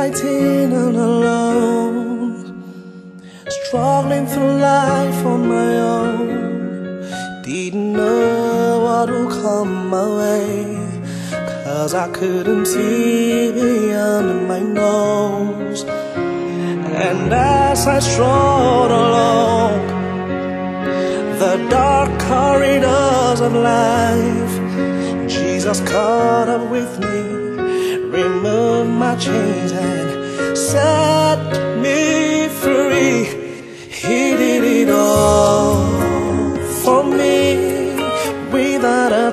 fighting all alone, struggling through life on my own. Didn't know what would come my way, 'cause I couldn't see beyond my nose. And as I strode along the dark corridors of life, Jesus caught up with me, removed my chains and set me free. He did it all for me without a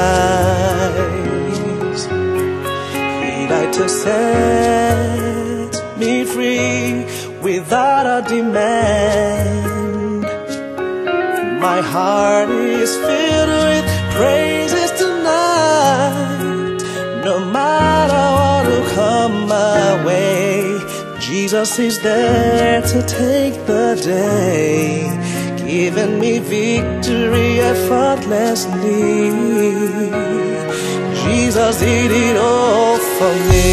price. He died to set me free without a demand. My heart is filled with praises tonight. No matter what will come my way, Jesus is there to take the day, giving me victory effortlessly. Jesus did it all for me.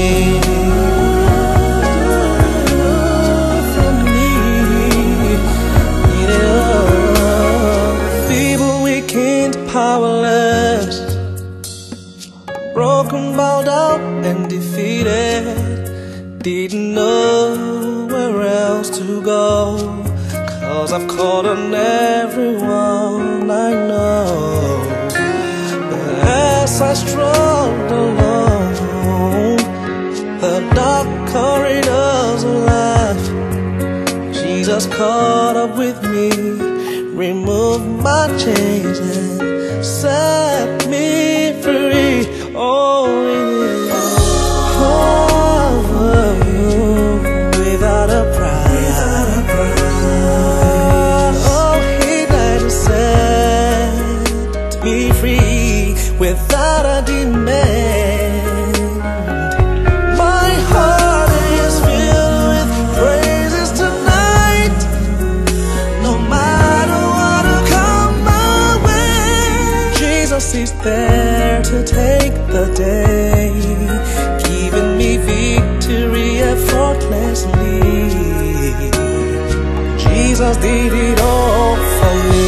Powerless, broken, bowed out and defeated, didn't know where else to go, 'cause I've called on everyone I know. But as I strolled along the dark corridors of life, Jesus caught up with me, removed my chains and set me free. Oh, without a price. Oh, he died to set me free without a demand. My heart is filled with praises tonight. No matter what will come my way, Jesus is there to take the day, giving me victory effortlessly. Jesus did it all for me.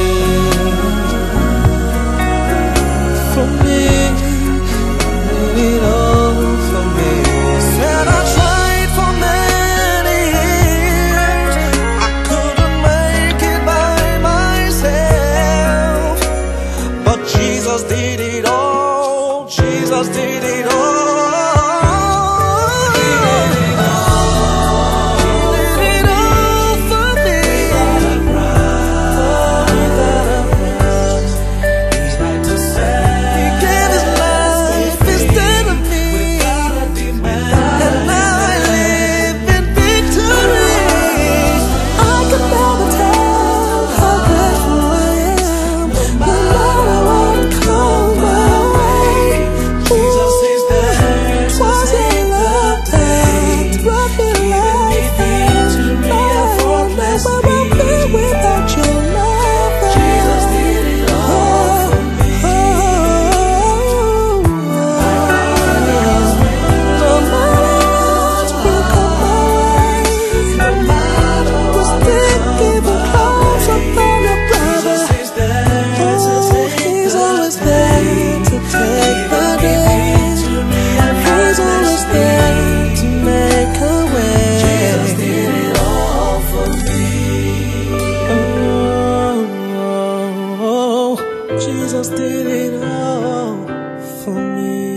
For me, did it all for me. Said I tried for many years, I couldn't make it by myself, but Jesus did it all. Jesus did it all. Jesus did it all for me.